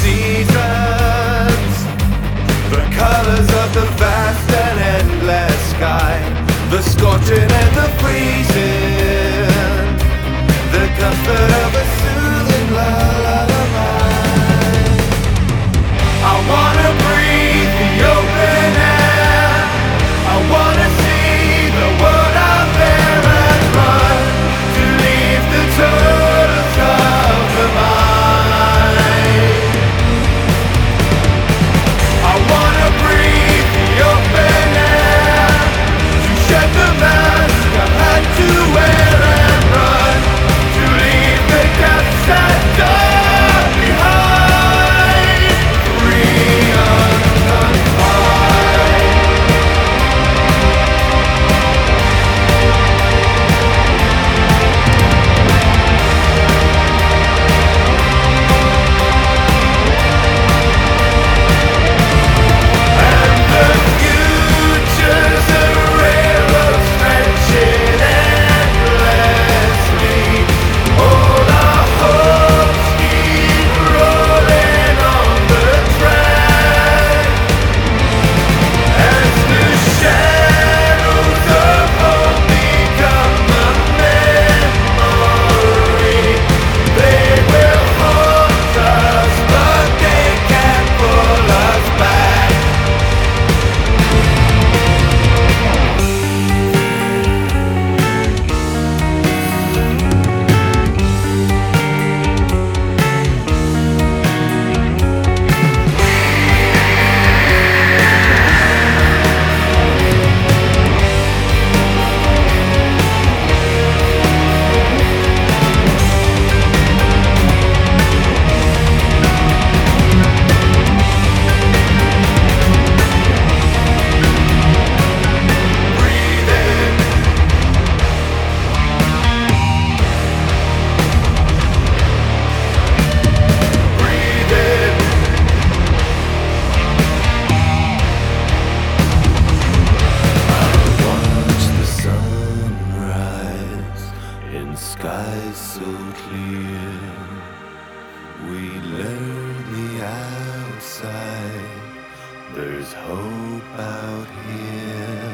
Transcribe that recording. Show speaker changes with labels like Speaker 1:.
Speaker 1: seasons, the colors of the vast and endless sky, the scorching and the freezing, the comfort of a soothing lullaby. I wanna breathe the open air, I wanna see the world out there and run to leave the turtles of the mind. I wanna breathe the open air, to shed the mask I've had to wear and run to leave the depths that dark behind, free unconfined. And the future's a railroad stretching endlessly. All our hopes keep rolling on the track, as the shadows of hope become a memory. They will haunt us, but they can't pull us back. Breathe in, breathe in. Watch the sunrise in skies so clear. We learn the outside, there's hope out here.